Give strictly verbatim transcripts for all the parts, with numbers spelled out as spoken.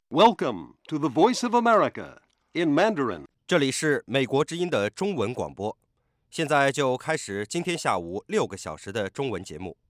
Welcome to the Voice of America in Mandarin. 这里是美国之音的中文广播，现在就开始今天下午六个小时的中文节目。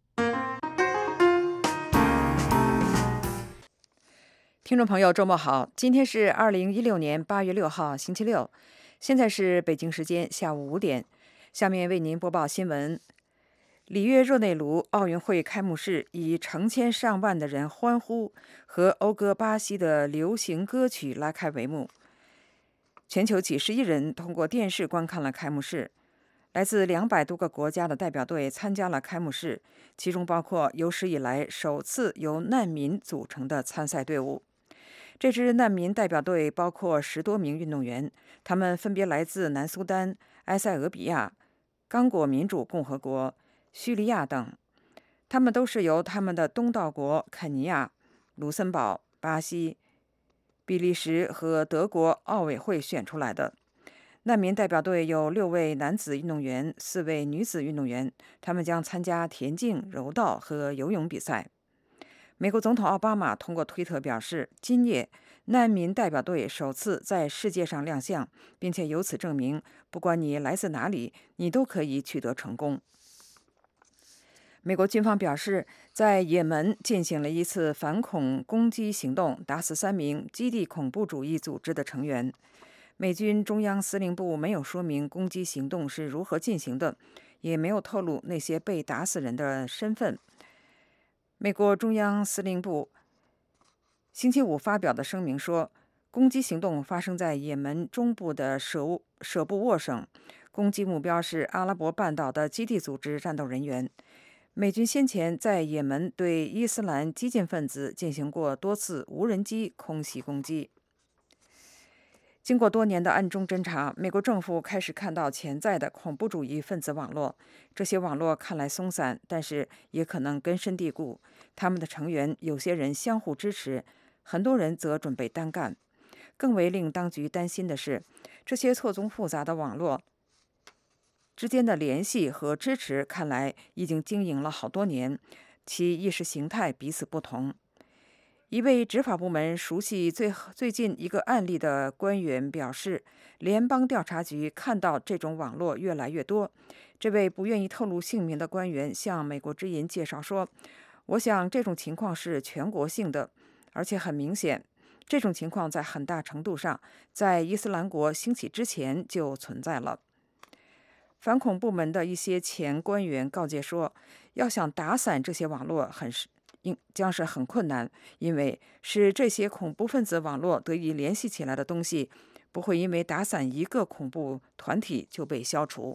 听众朋友，周末好！今天是二零一六年八月六号，星期六，现在是北京时间下午五点。下面为您播报新闻。里约热内卢奥运会开幕式以成千上万的人欢呼和讴歌巴西的流行歌曲拉开帷幕。全球几十亿人通过电视观看了开幕式，来自两百多个国家的代表队参加了开幕式，其中包括有史以来首次由难民组成的参赛队伍。这支难民代表队包括十多名运动员，他们分别来自南苏丹、埃塞俄比亚、刚果民主共和国、叙利亚等，他们都是由他们的东道国肯尼亚、卢森堡、巴西、比利时和德国奥委会选出来的。难民代表队有六位男子运动员，四位女子运动员，他们将参加田径、柔道和游泳比赛。美国总统奥巴马通过推特表示，今夜难民代表队首次在世界上亮相，并且由此证明，不管你来自哪里，你都可以取得成功。美国军方表示，在也门进行了一次反恐攻击行动，打死三名基地恐怖主义组织的成员。美军中央司令部没有说明攻击行动是如何进行的，也没有透露那些被打死人的身份。美国中央司令部星期五发表的声明说，攻击行动发生在也门中部的舍舍布沃省，攻击目标是阿拉伯半岛的基地组织战斗人员。美军先前在也门对伊斯兰激进分子进行过多次无人机空袭攻击。经过多年的暗中侦查，美国政府开始看到潜在的恐怖主义分子网络。这些网络看来松散，但是也可能根深蒂固。他们的成员有些人相互支持，很多人则准备单干。更为令当局担心的是，这些错综复杂的网络之间的联系和支持看来已经经营了好多年，其意识形态彼此不同。一位执法部门熟悉最最近一个案例的官员表示，联邦调查局看到这种网络越来越多。这位不愿意透露姓名的官员向美国之音介绍说，我想这种情况是全国性的，而且很明显，这种情况在很大程度上在伊斯兰国兴起之前就存在了。反恐部门的一些前官员告诫说，要想打散这些网络很将是很困难，因为使这些恐怖分子网络得以联系起来的东西，不会因为打散一个恐怖团体就被消除。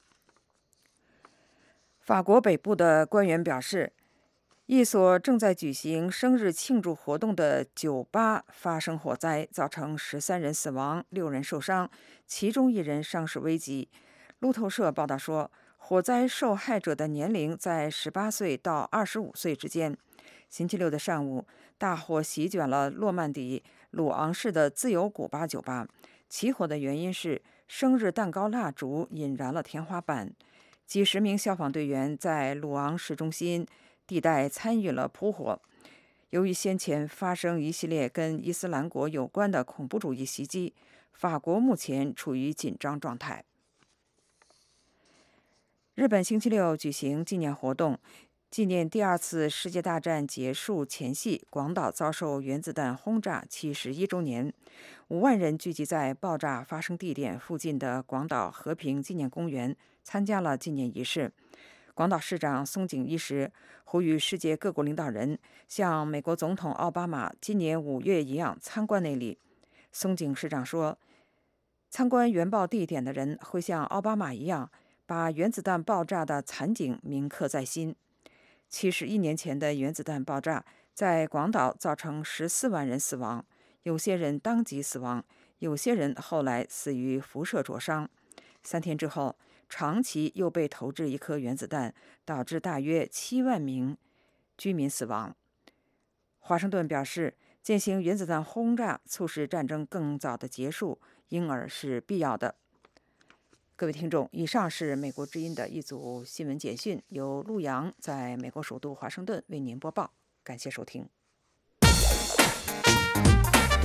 法国北部的官员表示，一所正在举行生日庆祝活动的酒吧发生火灾，造成十三人死亡，六人受伤，其中一人伤势危急。路透社报道说，火灾受害者的年龄在十八岁到二十五岁之间。星期六的上午，大火席卷了诺曼底鲁昂市的自由古巴酒吧。起火的原因是生日蛋糕蜡烛引燃了天花板。几十名消防队员在鲁昂市中心地带参与了扑火。由于先前发生一系列跟伊斯兰国有关的恐怖主义袭击，法国目前处于紧张状态。日本星期六举行纪念活动，纪念第二次世界大战结束前夕广岛遭受原子弹轰炸七十一周年。五万人聚集在爆炸发生地点附近的广岛和平纪念公园，参加了纪念仪式。广岛市长松井一时呼吁世界各国领导人像美国总统奥巴马今年五月一样参观那里。松井市长说，参观原爆地点的人会像奥巴马一样，把原子弹爆炸的惨景铭刻在心。七十一年前的原子弹爆炸在广岛造成十四万人死亡，有些人当即死亡，有些人后来死于辐射灼伤。三天之后，长崎又被投掷一颗原子弹，导致大约七万名居民死亡。华盛顿表示，进行原子弹轰炸促使战争更早的结束，因而是必要的。各位听众，以上是美国之音的一组新闻简讯，由陆洋在美国首都华盛顿为您播报，感谢收听。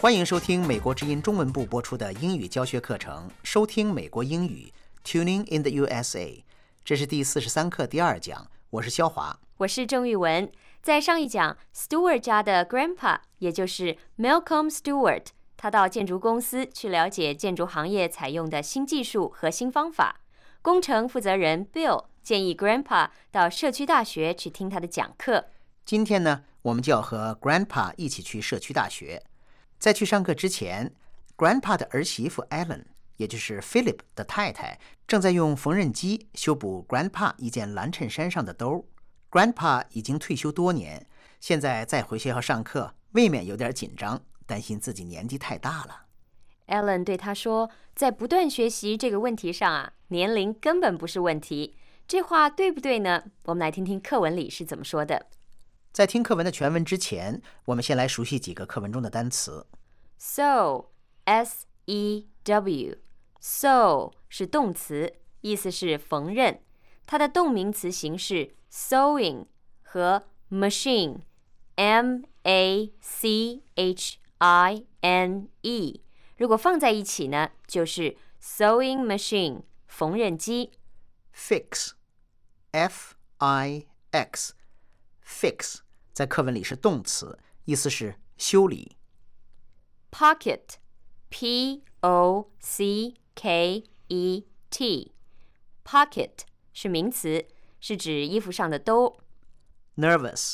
欢迎收听美国之音中文部播出的英语教学课程，收听美国英语 Tuning in the U S A。 这是第四十三课第二讲，我是肖华， 我是郑玉文。在上一讲 Stewart 家的 Grandpa 也就是 Malcolm Stewart， 他到建筑公司去了解建筑行业采用的新技术和新方法。工程负责人 Bill 建议 Grandpa 到社区大学去听他的讲课。 今天呢，我们就要和 Grandpa 一起去社区大学。在去上课之前， Grandpa 的儿媳妇 Ellen， 也就是 Philip 的太太，正在用缝纫机修补 Grandpa 一件蓝衬衫上的兜。 Grandpa 已经退休多年，现在再回学校上课，未免有点紧张，担心自己年纪太大了。 Ellen 对他说，在不断学习这个问题上啊，年龄根本不是问题。这话对不对呢？我们来听听课文里是怎么说的。 在听课文的全文之前，我们先来熟悉几个课文中的单词。 Sew, S E W, Sew 是动词，意思是缝纫。它的动名词形式 sewing 和 machine, M A C H I N E， 如果放在一起呢，就是 sewing machine 缝纫机。 Fix, F I X, Fix 在课文里是动词，意思是修理。 Pocket, P O C K E T, Pocket 是名词，是指衣服上的兜。 Nervous,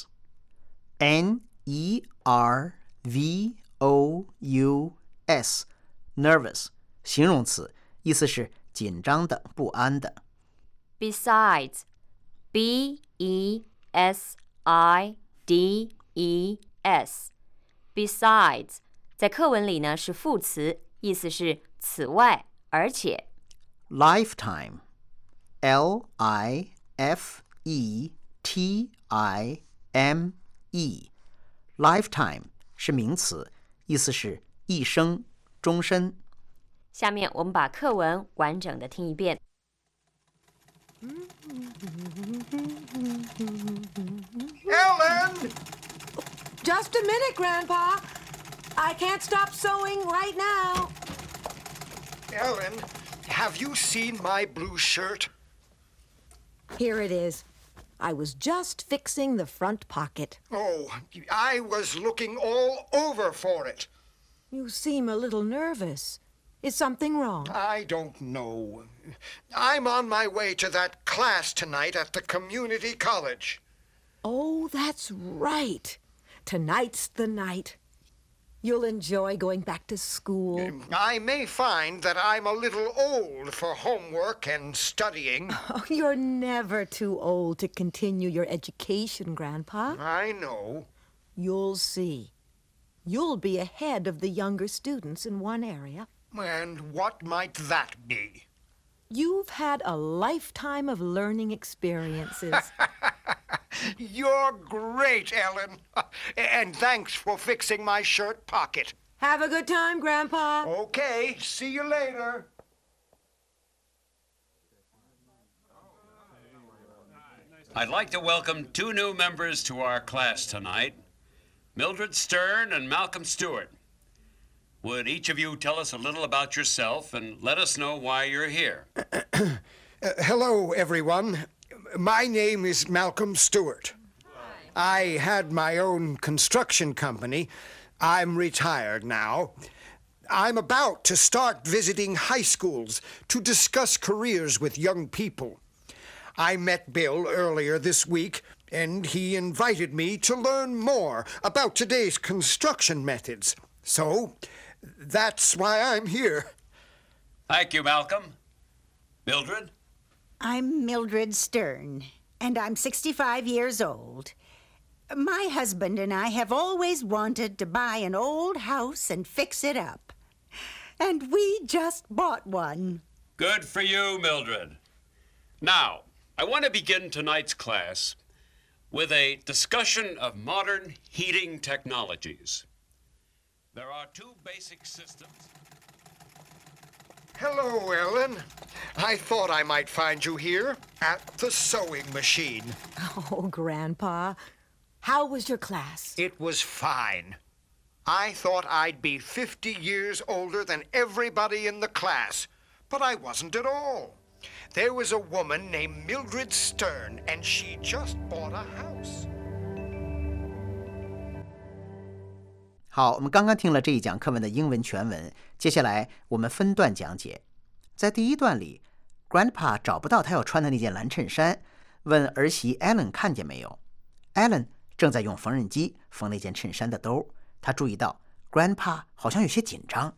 N E R V O U S, Nervous 形容词，意思是紧张的、不安的。 Besides, B E S I D E S, Besides 在课文里呢是副词，意思是此外，而且。 Lifetime, L I F E T I M E, Lifetime 是名词，意思是一生、终身。 下面我们把课文完整的听一遍。 Ellen! Just a minute, Grandpa. I can't stop sewing right now. Ellen, have you seen my blue shirt? Here it is. I was just fixing the front pocket. Oh, I was looking all over for it. You seem a little nervous. Is something wrong? I don't know. I'm on my way to that class tonight at the community college. Oh, that's right. Tonight's the night. You'll enjoy going back to school. I may find that I'm a little old for homework and studying. Oh, you're never too old to continue your education, Grandpa. I know. You'll see. You'll be ahead of the younger students in one area. And what might that be? You've had a lifetime of learning experiences. You're great, Ellen. And thanks for fixing my shirt pocket. Have a good time, Grandpa. Okay, see you later. I'd like to welcome two new members to our class tonight, Mildred Stern and Malcolm Stewart. Would each of you tell us a little about yourself and let us know why you're here? uh, hello, everyone. My name is Malcolm Stewart. I had my own construction company. I'm retired now. I'm about to start visiting high schools to discuss careers with young people. I met Bill earlier this week, and he invited me to learn more about today's construction methods. So, that's why I'm here. Thank you, Malcolm. Mildred? I'm Mildred Stern, and I'm sixty-five years old. My husband and I have always wanted to buy an old house and fix it up. And we just bought one. Good for you, Mildred. Now, I want to begin tonight's class with a discussion of modern heating technologies. There are two basic systems. Hello, Ellen. I thought I might find you here at the sewing machine. Oh, Grandpa. How was your class? It was fine. I thought I'd be fifty years older than everybody in the class, but I wasn't at all. There was a woman named Mildred Stern, and she just bought a house. 好，我们刚刚听了这一讲课文的英文全文，接下来我们分段讲解。在第一段里 ，Grandpa 找不到他要穿的那件蓝衬衫，问儿媳 Ellen 看见没有。Ellen 正在用缝纫机缝那件衬衫的兜，他注意到 Grandpa 好像有些紧张。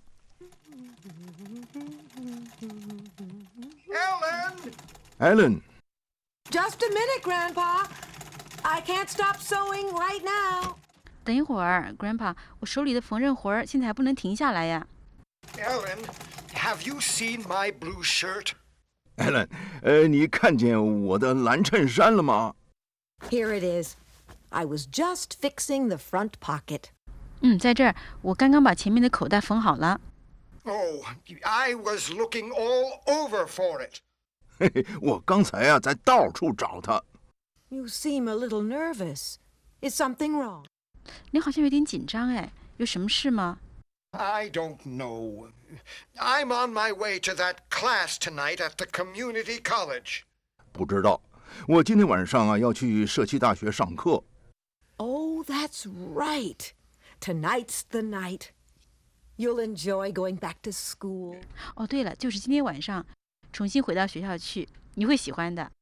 Ellen! Ellen! Just a minute, Grandpa. I can't stop sewing right now. 等一会儿 ，Grandpa， 我手里的缝纫活儿现在还不能停下来呀。 Ellen, have you seen my blue shirt? Ellen, 呃，你看见我的蓝衬衫了吗？ Here it is. I was just fixing the front pocket. 嗯，在这儿，我刚刚把前面的口袋缝好了。 Oh, I was looking all over for it. 嘿嘿，我刚才啊，在到处找它。 You seem a little nervous. Is something wrong? 你好像有点紧张哎，有什么事吗？ I don't know. I'm on my way to that class tonight at the community college. 不知道，我今天晚上啊要去社区大学上课。 Oh, that's right. Tonight's the night. You'll enjoy going back to school. 哦，对了，就是今天晚上，重新回到学校去，你会喜欢的。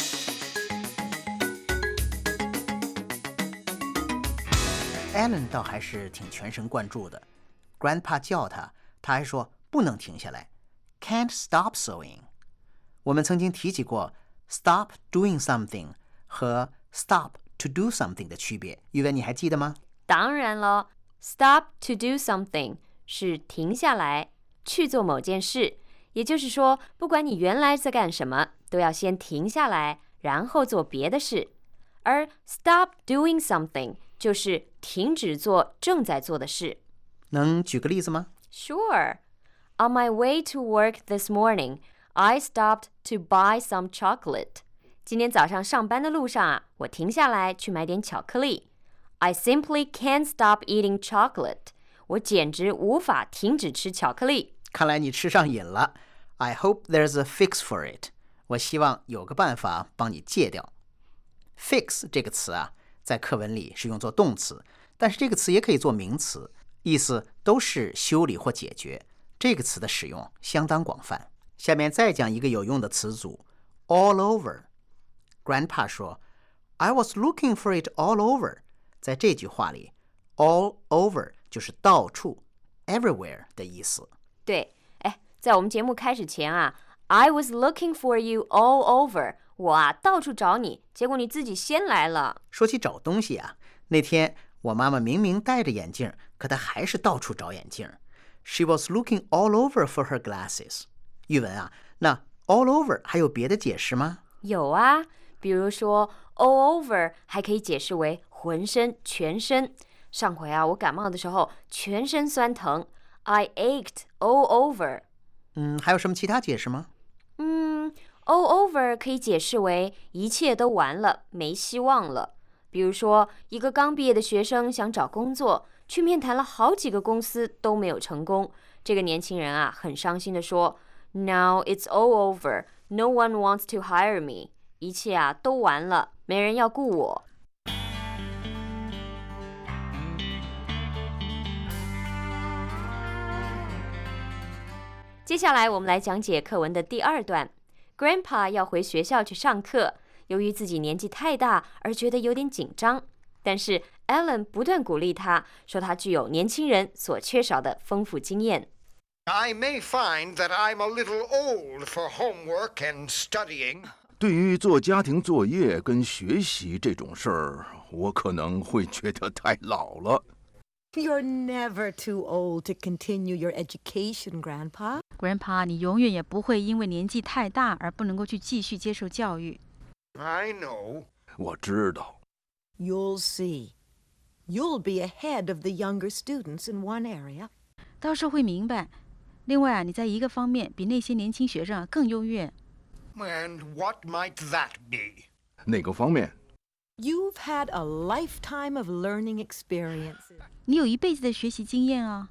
Ellen 倒还是挺全神贯注的。Grandpa 叫他，他还说不能停下来 ，Can't stop sewing。我们曾经提起过 stop doing something 和 stop to do something 的区别，玉文你还记得吗？ 当然了 ，stop to do something 是停下来去做某件事，也就是说，不管你原来在干什么，都要先停下来，然后做别的事。而 stop doing something 就是停止做正在做的事。 能举个例子吗？ Sure. On my way to work this morning, I stopped to buy some chocolate. 今天早上上班的路上啊，我停下来去买点巧克力。I simply can't stop eating chocolate. 我简直无法停止吃巧克力。 看来你吃上瘾了。I hope there's a fix for it. 我希望有个办法帮你戒掉。Fix 这个词啊，在课文里是用作动词，但是这个词也可以做名词，意思都是修理或解决。这个词的使用相当广泛。下面再讲一个有用的词组 all over。 Grandpa 说 I was looking for it all over。 在这句话里 all over 就是到处 everywhere 的意思。 对，哎，在我们节目开始前啊 I was looking for you all over。 我啊到处找你，结果你自己先来了。 说起找东西啊，那天我妈妈明明戴着眼镜，可她还是到处找眼镜。She was looking all over for her glasses。 玉文啊，那 all over 还有别的解释吗？ 有啊，比如说 all over 还可以解释为浑身、全身。上回啊，我感冒的时候全身酸疼 I ached all over。 嗯，还有什么其他解释吗？ 嗯 all over 可以解释为一切都完了，没希望了。比如说，一个刚毕业的学生想找工作，去面谈了好几个公司都没有成功。这个年轻人啊，很伤心地说 Now it's all over. No one wants to hire me. 一切啊都完了，没人要雇我。接下来我们来讲解课文的第二段。Grandpa 要回学校去上课，由于自己年纪太大而觉得有点紧张，但是 Ellen 不断鼓励他，说他具有年轻人所缺少的丰富经验。 I may find that I'm a little old for homework and studying. 对于做家庭作业跟学习这种事儿，我可能会觉得太老了。 You're never too old to continue your education, Grandpa. Grandpa， 你永远也不会因为年纪太大而不能够去继续接受教育。 I know. 我知道。 You'll see. You'll be ahead of the younger students in one area. 到时候会明白。另外啊，你在一个方面比那些年轻学生啊更优越。 And what might that be? 哪个方面 You've had a lifetime of learning experiences. 你有一辈子的学习经验啊。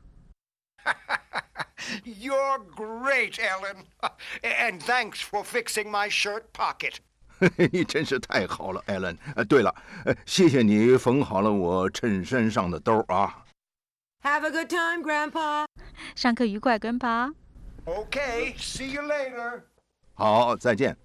You're great, Ellen. And thanks for fixing my shirt pocket. 你真是太好了 ，Ellen。呃，对了，呃，谢谢你缝好了我衬衫上的兜啊。 Have a good time, Grandpa. 上课愉快 ，Grandpa。 Okay, see you later. 好，再见。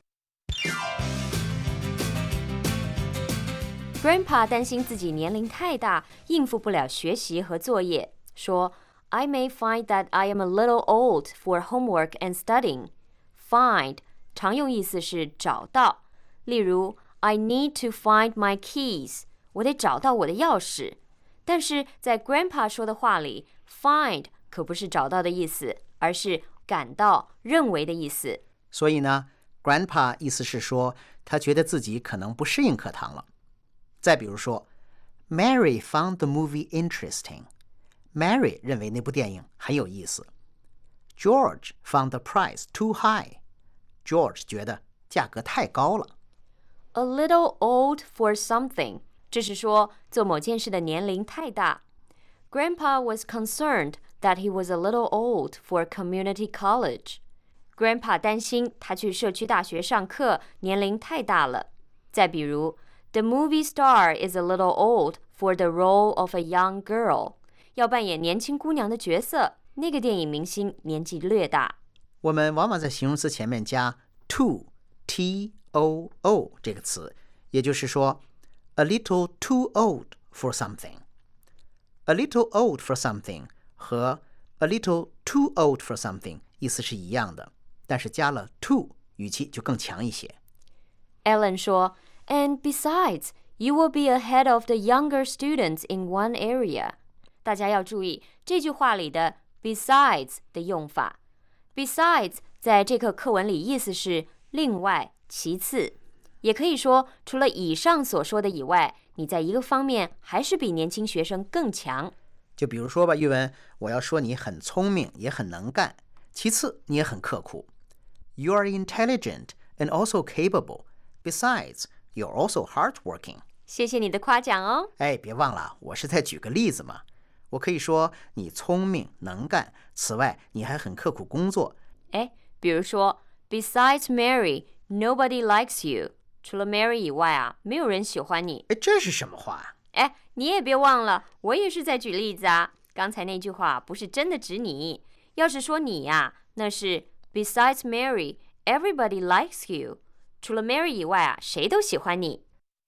Grandpa 担心自己年龄太大，应付不了学习和作业，说 I may find that I am a little old for homework and studying. Find 常用意思是找到，例如 I need to find my keys. 我得找到我的钥匙。但是在 Grandpa 说的话里 ，find 可不是找到的意思，而是感到、认为的意思。 所以呢 ，Grandpa 意思是说，他觉得自己可能不适应课堂了。再比如说 ，Mary found the movie interesting. Mary 认为那部电影很有意思。George found the price too high. George 觉得价格太高了。 A little old for something. 这是说做某件事的年龄太大。Grandpa was concerned that he was a little old for community college. Grandpa 担心他去社区大学上课年龄太大了。再比如 The movie star is a little old for the role of a young girl. 要扮演年轻姑娘的角色，那个电影明星年纪略大。 我们往往在形容词前面加 too, T O O 这个词，也就是说 a little too old for something. A little old for something 和 a little too old for something 意思是一样的，但是加了 too 语气就更强一些。 Ellen 说And besides, you will be ahead of the younger students in one area. 大家要注意这句话里的 besides 的用法。Besides 在这课课文里意思是另外、其次，也可以说除了以上所说的以外，你在一个方面还是比年轻学生更强。 就比如说吧，玉文，我要说你很聪明，也很能干，其次你也很刻苦。You are intelligent and also capable. Besides,You're also hardworking. 谢谢你的夸奖哦。 哎，别忘了，我是在举个例子嘛。我可以说你聪明能干，此外你还很刻苦工作。 哎，比如说 Besides Mary, nobody likes you. 除了 Mary 以外啊，没有人喜欢你。 哎，这是什么话？ 哎，你也别忘了，我也是在举例子啊。刚才那句话不是真的指你，要是说你呀、啊，那是 Besides Mary, everybody likes you.除了 Mary 以外啊，谁都喜欢你。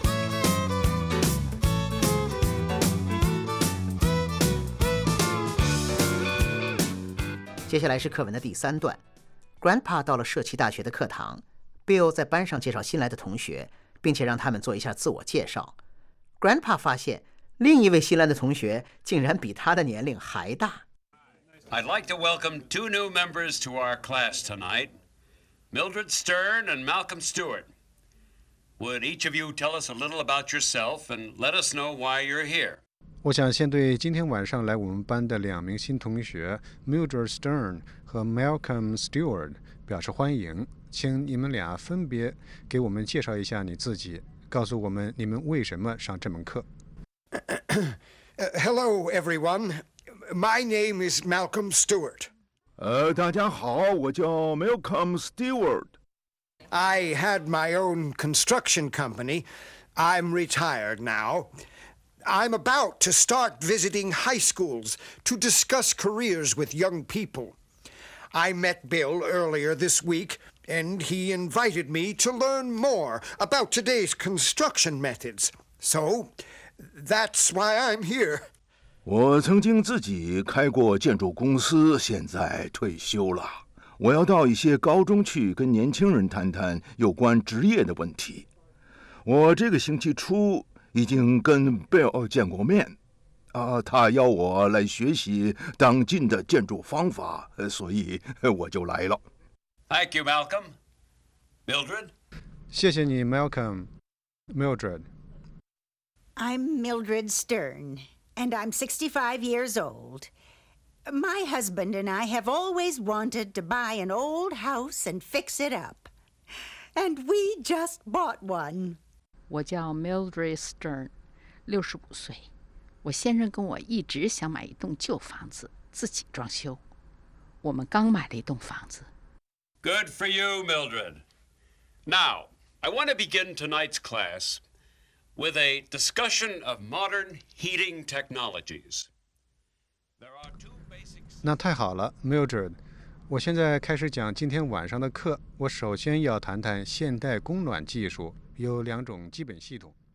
接下来是课文的第三段。Grandpa 到了社区大学的课堂 ，Bill 在班上介绍新来的同学，并且让他们做一下自我介绍。Grandpa 发现另一位新来的同学竟然比他的年龄还大。 I'd like to welcome two new members to our class tonight.Mildred Stern and Malcolm Stewart. Would each of you tell us a little about yourself and let us know why you're here? 我想先对今天晚上来我们班的两名新同学 Mildred Stern 和 Malcolm Stewart 表示欢迎，请你们俩分别给我们介绍一下你自己，告诉我们你们为什么上这门课。 uh, hello, everyone. My name is Malcolm Stewart. 呃，大家好，我叫 Malcolm Stewart. I had my own construction company. I'm retired now. I'm about to start visiting high schools to discuss careers with young people. I met Bill earlier this week, and he invited me to learn more about today's construction methods. So, that's why I'm here. 我曾经自己开过建筑公司，现在退休了。我要到一些高中去跟年轻人谈谈有关职业的问题。我这个星期初已经跟 Bill 见过面，啊，他邀我来学习当今的建筑方法，所以我就来了。 Thank you, Malcolm. Mildred? 谢谢你 Malcolm. Mildred. I'm Mildred Stern.And I'm sixty-five years old. My husband and I have always wanted to buy an old house and fix it up. And we just bought one. 我叫 Mildred Stern， 六十五岁。我先生跟我一直想买一栋旧房子，自己装修。我们刚买了一栋房子。 Good for you, Mildred. Now, I want to begin tonight's class with a discussion of modern heating technologies. There are two basics. 那太好了 ，Mildred。我现在开始讲今天晚上的课。我首先要谈谈现代供暖技术，有两种基本系统。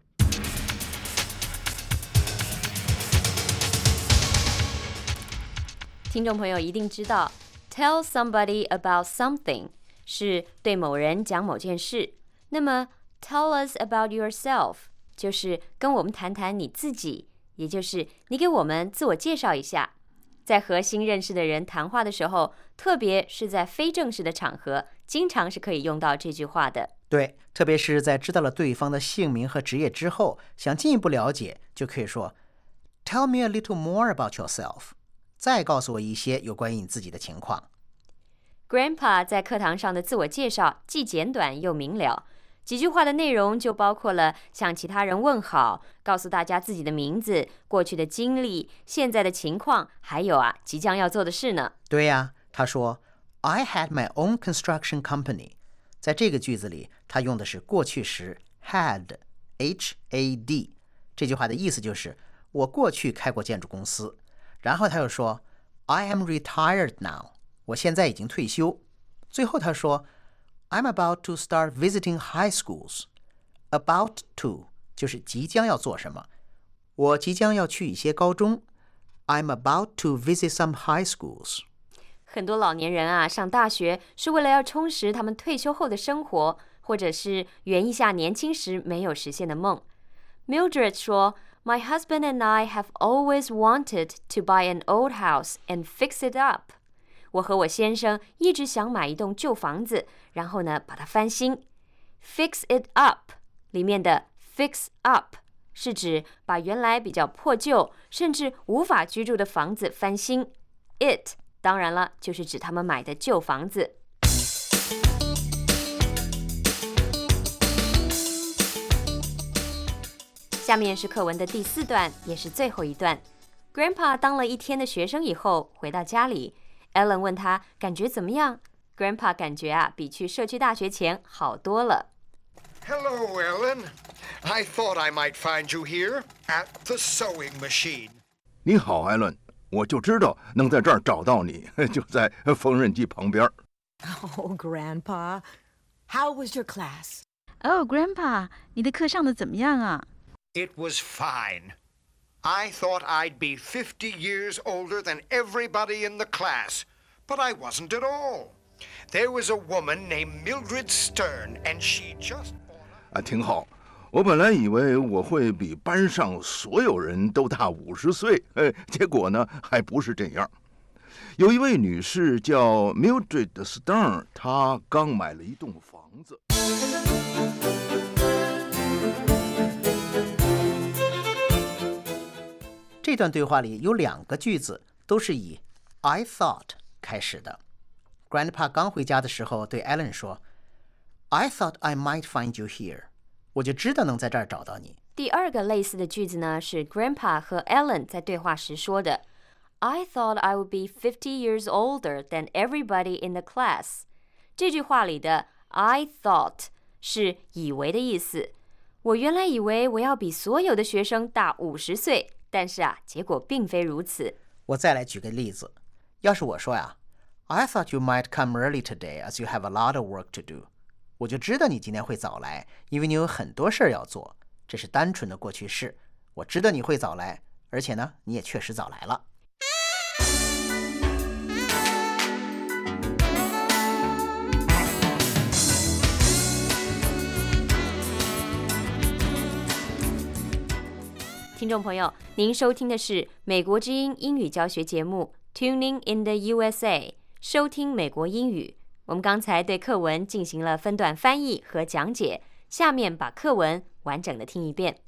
听众朋友一定知道 ，tell somebody about something 是对某人讲某件事。那么 tell us about yourself 就是跟我们谈谈你自己，也就是你给我们自我介绍一下。在和新认识的人谈话的时候，特别是在非正式的场合，经常是可以用到这句话的。 对，特别是在知道了对方的姓名和职业之后，想进一步了解，就可以说 Tell me a little more about yourself。再告诉我一些有关于你自己的情况。 Grandpa 在课堂上的自我介绍既简短又明了，几句话的内容就包括了向其他人问好，告诉大家自己的名字、过去的经历、现在的情况，还有啊即将要做的事呢。 对呀，他说 I had my own construction company。 在这个句子里，他用的是过去时 had H A D， 这句话的意思就是我过去开过建筑公司。然后他又说 I am retired now， 我现在已经退休。最后他说 I'm about to start visiting high schools。 About to 就是即将要做什么，我即将要去一些高中。 I'm about to visit some high schools。 很多老年人啊上大学是为了要充实他们退休后的生活，或者是圆一下年轻时没有实现的梦。 Mildred 说My husband and I have always wanted to buy an old house and fix it up. 我和我先生一直想买一栋旧房子，然后呢把它翻新。Fix it up 里面的 fix up 是指把原来比较破旧甚至无法居住的房子翻新。It 当然了就是指他们买的旧房子。下面是课文的第四段，也是最后一段。Grandpa 当了一天的学生以后，回到家里 ，Ellen 问他感觉怎么样 ？Grandpa 感觉啊，比去社区大学前好多了。 Hello, Ellen. I thought I might find you here at the sewing machine. 你好，艾伦，我就知道能在这儿找到你，就在缝纫机旁边。 Oh, Grandpa, how was your class? Oh, Grandpa, 你的课上的怎么样啊 ？It was fine. I thought I'd be fifty years older than everybody in the class, but I wasn't at all. There was a woman named Mildred Stern, and she just... 啊，挺好。我本来以为我会比班上所有人都大五十岁，呃，结果呢，还不是这样。有一位女士叫 Mildred Stern， 她刚买了一栋房子。 这段对话里有两个句子都是以 I thought 开始的。Grandpa 刚回家的时候对 Ellen 说 I thought I might find you here， 我就知道能在这儿找到你。 第二个类似的句子呢，是 Grandpa 和 Ellen 在对话时说的 I thought I would be fifty years older than everybody in the class。 这句话里的 I thought 是以为的意思，我原来以为我要比所有的学生大五十岁，但是啊，结果并非如此。 我再来举个例子，要是我说呀 I thought you might come early today as you have a lot of work to do， 我就知道你今天会早来，因为你有很多事儿要做。这是单纯的过去式，我知道你会早来，而且呢，你也确实早来了。 听众朋友，您收听的是美国之音英语教学节目 Tuning in the U S A， 收听美国英语。我们刚才对课文进行了分段翻译和讲解，下面把课文完整的听一遍。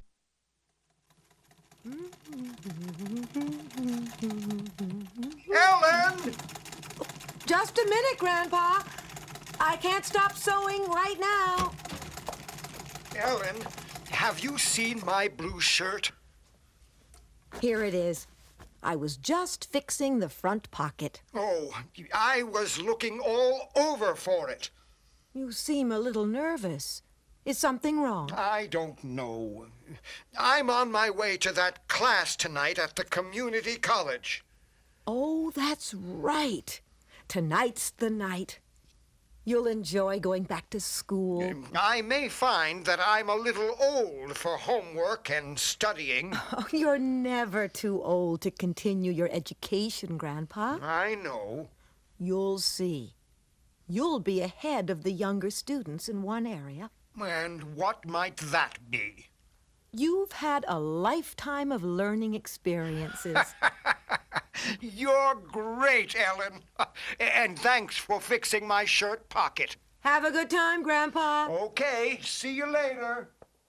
Ellen! Just a minute, Grandpa. I can't stop sewing right now. Ellen, Have you seen my blue shirt? Here it is. I was just fixing the front pocket. Oh, I was looking all over for it. You seem a little nervous. Is something wrong? I don't know. I'm on my way to that class tonight at the community college. Oh, that's right. Tonight's the night. You'll enjoy going back to school. I may find that I'm a little old for homework and studying. Oh, you're never too old to continue your education, Grandpa. I know. You'll see. You'll be ahead of the younger students in one area. And what might that be? You've had a lifetime of learning experiences. You're great, Ellen. And thanks for fixing my shirt pocket. Have a good time, Grandpa. Okay, see you later.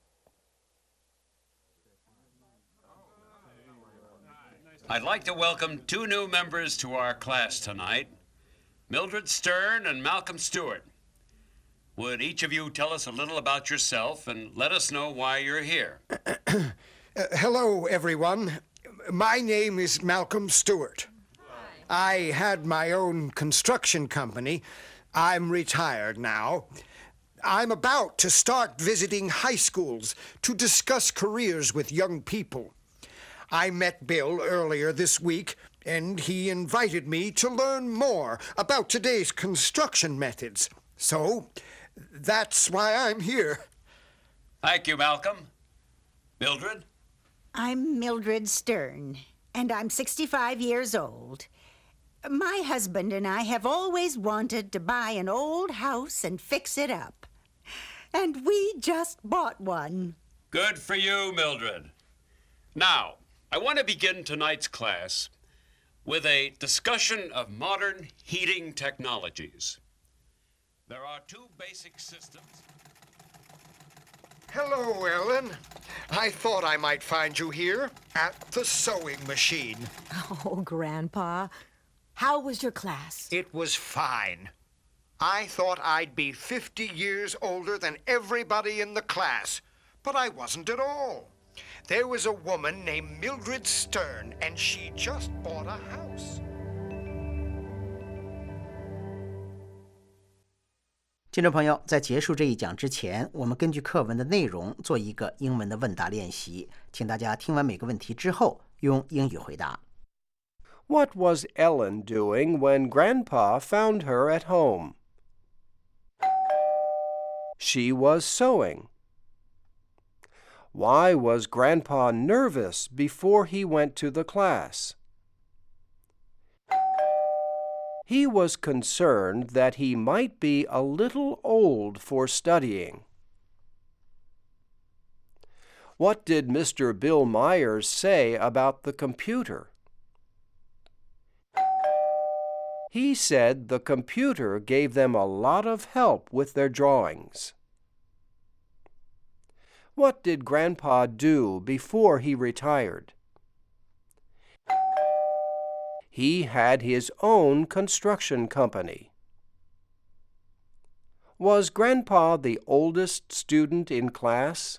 I'd like to welcome two new members to our class tonight, Mildred Stern and Malcolm Stewart. Would each of you tell us a little about yourself and let us know why you're here? uh, hello, everyone. My name is Malcolm Stewart. I had my own construction company. I'm retired now. I'm about to start visiting high schools to discuss careers with young people. I met Bill earlier this week, and he invited me to learn more about today's construction methods. So, that's why I'm here. Thank you, Malcolm. Mildred? I'm Mildred Stern, and I'm sixty-five years old. My husband and I have always wanted to buy an old house and fix it up. And we just bought one. Good for you, Mildred. Now, I want to begin tonight's class with a discussion of modern heating technologies. There are two basic systems. Hello, Ellen. I thought I might find you here at the sewing machine. Oh, Grandpa. How was your class? It was fine. I thought I'd be fifty years older than everybody in the class, but I wasn't at all. There was a woman named Mildred Stern, and she just bought a house. 听众朋友，在结束这一讲之前，我们根据课文的内容做一个英文的问答练习，请大家听完每个问题之后用英语回答。 What was Ellen doing when Grandpa found her at home? She was sewing. Why was Grandpa nervous before he went to the class? He was concerned that he might be a little old for studying. What did Mister Bill Myers say about the computer? He said the computer gave them a lot of help with their drawings. What did Grandpa do before he retired? He had his own construction company. Was Grandpa the oldest student in class?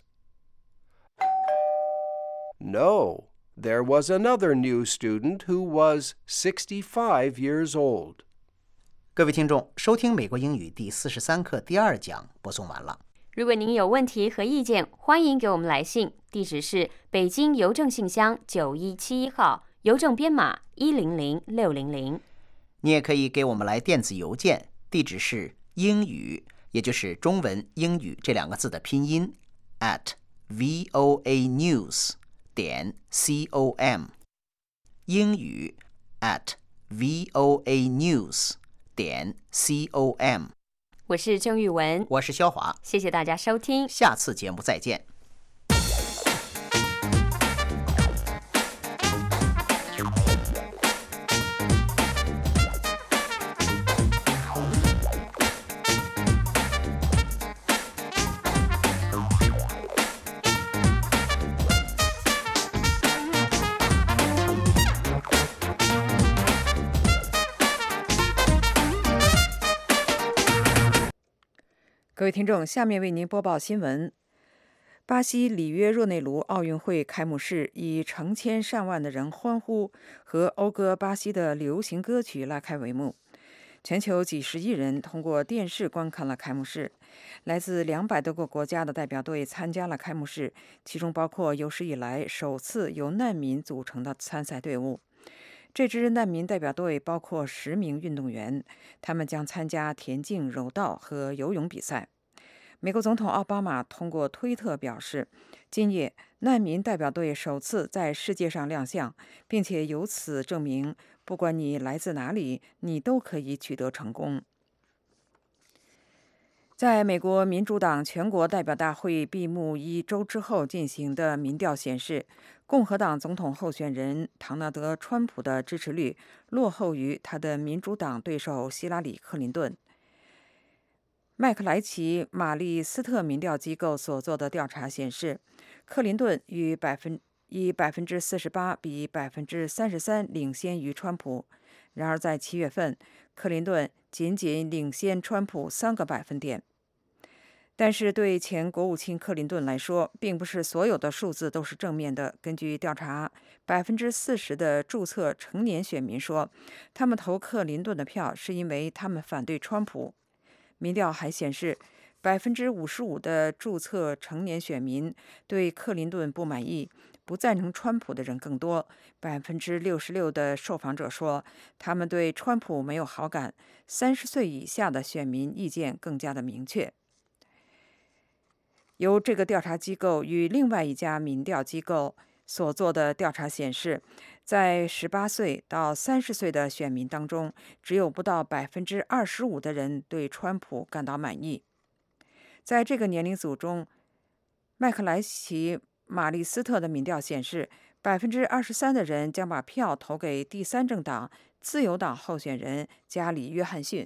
No, there was another new student who was sixty-five years old. 各位听众，收听美国英语第四十三课第二讲播送完了。 如果您有问题和意见，欢迎给我们来信，地址是北京邮政信箱九一七一号，邮政编码一零零六零零。 你也可以给我们来电子邮件，地址是英语，也就是中文英语这两个字的拼音 at voanews 点 com， 英语 at voanews 点 com。 我是郑玉文， 我是肖华， 谢谢大家收听， 下次节目再见。 各位听众，下面为您播报新闻。 巴西里约热内卢奥运会开幕式以成千上万的人欢呼和讴歌巴西的流行歌曲拉开帷幕。全球几十亿人通过电视观看了开幕式，来自两百多个国家的代表队参加了开幕式，其中包括有史以来首次由难民组成的参赛队伍。这支难民代表队包括十名运动员，他们将参加田径、柔道和游泳比赛。美国总统奥巴马通过推特表示，今夜难民代表队首次在世界上亮相，并且由此证明，不管你来自哪里，你都可以取得成功。在美国民主党全国代表大会闭幕一周之后进行的民调显示，共和党总统候选人唐纳德·川普的支持率落后于他的民主党对手希拉里·克林顿。麦克莱奇玛丽斯特民调机构所做的调查显示，克林顿与百分以百分之四十八比百分之三十三领先于川普。然而，在七月份，克林顿仅仅领先川普三个百分点。但是，对前国务卿克林顿来说，并不是所有的数字都是正面的。根据调查，百分之四十的注册成年选民说，他们投克林顿的票是因为他们反对川普。民调还显示，百分之五十五的注册成年选民对克林顿不满意，不赞成川普的人更多。百分之六十六的受访者说，他们对川普没有好感。三十岁以下的选民意见更加的明确。由这个调查机构与另外一家民调机构所做的调查显示，在十八岁到三十岁的选民当中，只有不到百分之二十五的人对川普感到满意。在这个年龄组中，麦克莱奇玛丽斯特的民调显示，百分之二十三的人将把票投给第三政党自由党候选人加里·约翰逊。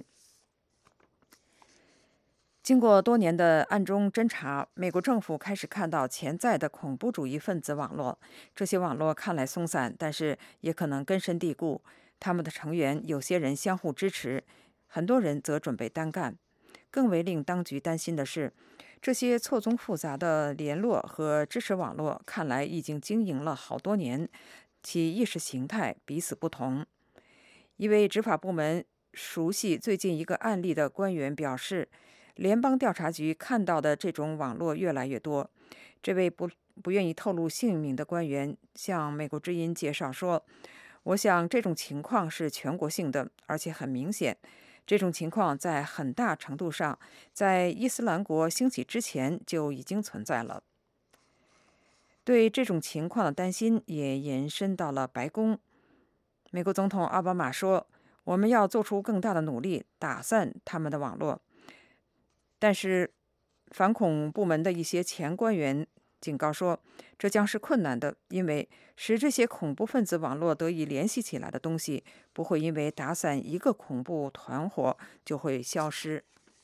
经过多年的暗中侦查，美国政府开始看到潜在的恐怖主义分子网络。这些网络看来松散，但是也可能根深蒂固。他们的成员有些人相互支持，很多人则准备单干。更为令当局担心的是，这些错综复杂的联络和支持网络看来已经经营了好多年，其意识形态彼此不同。一位执法部门熟悉最近一个案例的官员表示，联邦调查局看到的这种网络越来越多。这位不不愿意透露姓名的官员向美国之音介绍说，我想这种情况是全国性的，而且很明显，这种情况在很大程度上在伊斯兰国兴起之前就已经存在了。对这种情况的担心也延伸到了白宫。美国总统奥巴马说，我们要做出更大的努力打散他们的网络。但是，反恐部门的一些前官员警告说，这将是困难的，因为使这些恐怖分子网络得以联系起来的东西，不会因为打散一个恐怖团伙就会消失。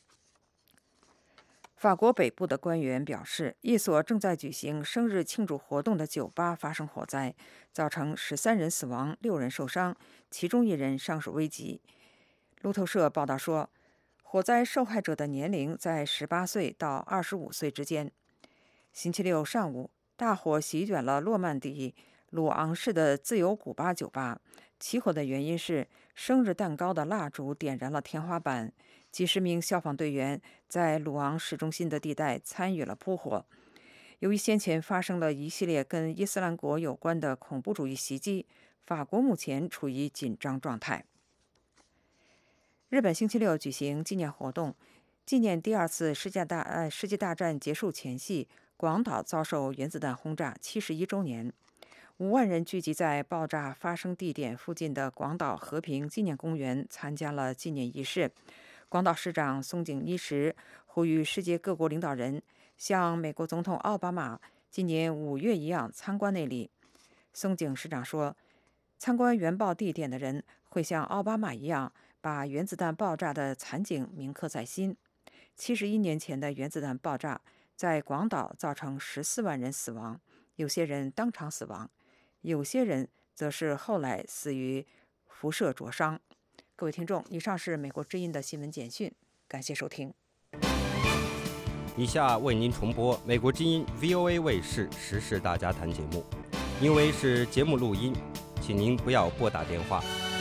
法国北部的官员表示，一所正在举行生日庆祝活动的酒吧发生火灾，造成十三人死亡，六人受伤，其中一人伤势危急。路透社报道说，火灾受害者的年龄在十八岁到二十五岁之间。星期六上午，大火席卷了诺曼底鲁昂市的自由古巴酒吧。起火的原因是生日蛋糕的蜡烛点燃了天花板。几十名消防队员在鲁昂市中心的地带参与了扑火。由于先前发生了一系列跟伊斯兰国有关的恐怖主义袭击，法国目前处于紧张状态。日本星期六举行纪念活动，纪念第二次世界大呃世界大战结束前夕，广岛遭受原子弹轰炸七十一周年。五万人聚集在爆炸发生地点附近的广岛和平纪念公园，参加了纪念仪式。广岛市长松井一时呼吁世界各国领导人像美国总统奥巴马今年五月一样参观那里。松井市长说，参观原爆地点的人会像奥巴马一样，把原子弹爆炸的惨景铭刻在心。七十一年前的原子弹爆炸在广岛造成十四万人死亡，有些人当场死亡，有些人则是后来死于辐射灼伤。各位听众，以上是美国之音的新闻简讯，感谢收听。 以下为您重播美国之音 V O A 卫视时事大家谈节目，因为是节目录音，请您不要拨打电话。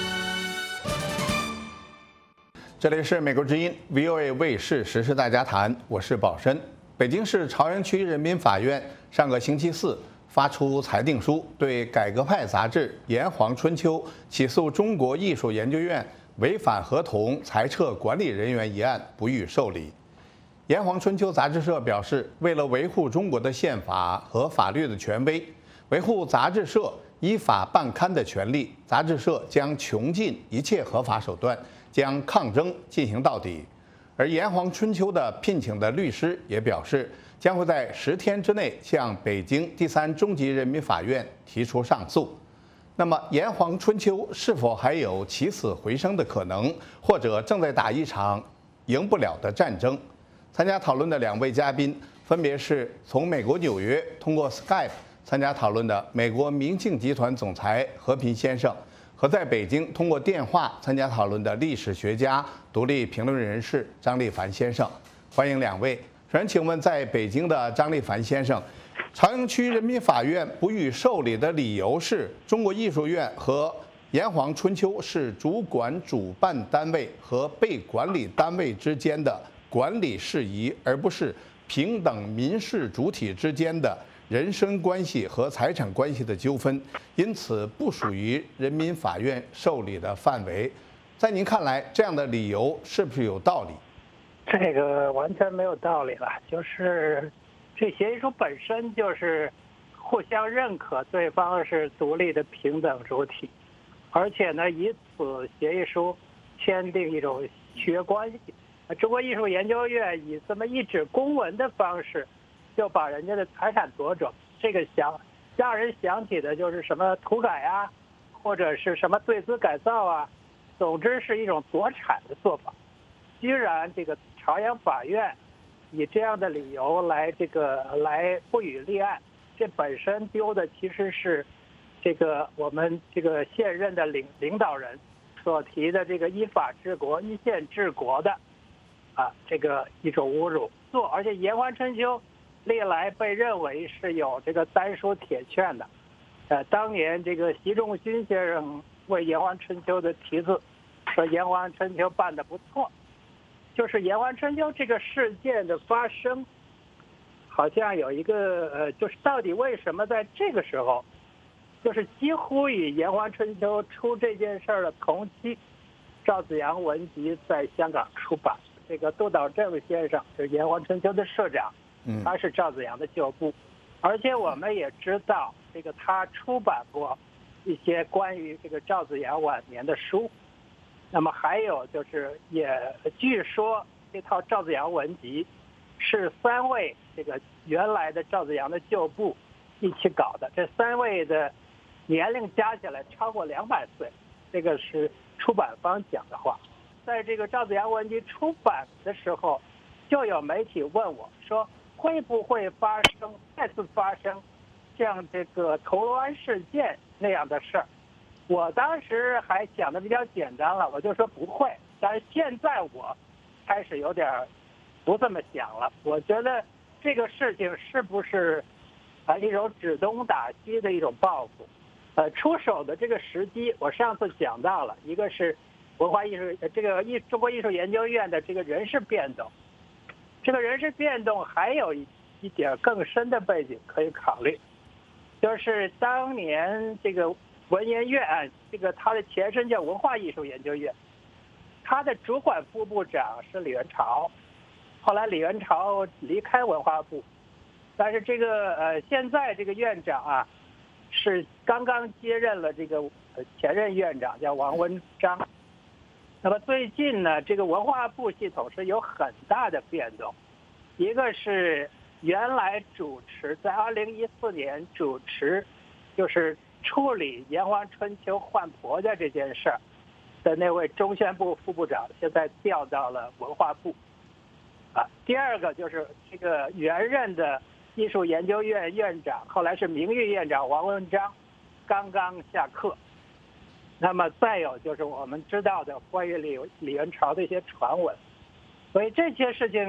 这里是美国之音 V O A 卫视时事大家谈，我是宝申。北京市朝阳区人民法院上个星期四发出裁定书，对改革派杂志《炎黄春秋》起诉中国艺术研究院违反合同裁撤管理人员一案不予受理。炎黄春秋杂志社表示，为了维护中国的宪法和法律的权威，维护杂志社依法办刊的权利，杂志社将穷尽一切合法手段，将抗争进行到底。而炎黄春秋的聘请的律师也表示，将会在十天之内向北京第三中级人民法院提出上诉。那么，炎黄春秋是否还有起死回生的可能，或者正在打一场赢不了的战争？参加讨论的两位嘉宾分别是从美国纽约通过 Skype 参加讨论的美国明镜集团总裁何平先生，和在北京通过电话参加讨论的历史学家、独立评论人士张立凡先生。欢迎两位。首先，请问在北京的张立凡先生，朝阳区人民法院不予受理的理由是中国艺术院和炎黄春秋是主管主办单位和被管理单位之间的管理事宜，而不是平等民事主体之间的人身关系和财产关系的纠纷，因此不属于人民法院受理的范围。在您看来，这样的理由是不是有道理？ 这个完全没有道理了，就是这协议书本身就是互相认可对方是独立的平等主体，而且呢，以此协议书签订一种契约关系。中国艺术研究院以这么一纸公文的方式，就把人家的财产夺走，这个想让人想起的就是什么土改啊，或者是什么对资改造啊，总之是一种夺产的做法。居然这个朝阳法院以这样的理由来这个来不予立案，这本身丢的其实是这个我们这个现任的领领导人所提的这个依法治国、依宪治国的。啊，这个一种侮辱做，而且炎黄春秋历来被认为是有这个丹书铁券的。呃，当年这个习仲勋先生为炎黄春秋的题字，说炎黄春秋办得不错。就是炎黄春秋这个事件的发生，好像有一个呃，就是到底为什么在这个时候，就是几乎与炎黄春秋出这件事儿的同期，赵子阳文集在香港出版。这个杜导正先生是炎黄春秋的社长，他是赵子阳的旧部，而且我们也知道，这个他出版过一些关于这个赵子阳晚年的书。那么还有就是，也据说这套赵子阳文集是三位这个原来的赵子阳的旧部一起搞的，这三位的年龄加起来超过两百岁，这个是出版方讲的话。在这个赵子阳文集出版的时候，就有媒体问我说，会不会发生再次发生像这个铜锣湾事件那样的事儿？我当时还想的比较简单了，我就说不会。但是现在我开始有点不这么想了。我觉得这个事情是不是啊一种指东打西的一种报复？呃，出手的这个时机，我上次讲到了，一个是文化艺术这个艺中国艺术研究院的这个人事变动，这个人事变动还有一一点更深的背景可以考虑，就是当年这个文研院，这个它的前身叫文化艺术研究院，它的主管副部长是李元朝，后来李元朝离开文化部，但是这个呃现在这个院长啊，是刚刚接任了这个前任院长叫王文章。那么最近呢，这个文化部系统是有很大的变动，一个是原来主持在二零一四年主持，就是处理炎黄春秋换婆家这件事儿的那位中宣部副部长，现在调到了文化部。啊，第二个就是这个原任的艺术研究院院长，后来是名誉院长王文章，刚刚下课。那么再有就是我们知道的关于李李元朝的一些传闻，所以这些事情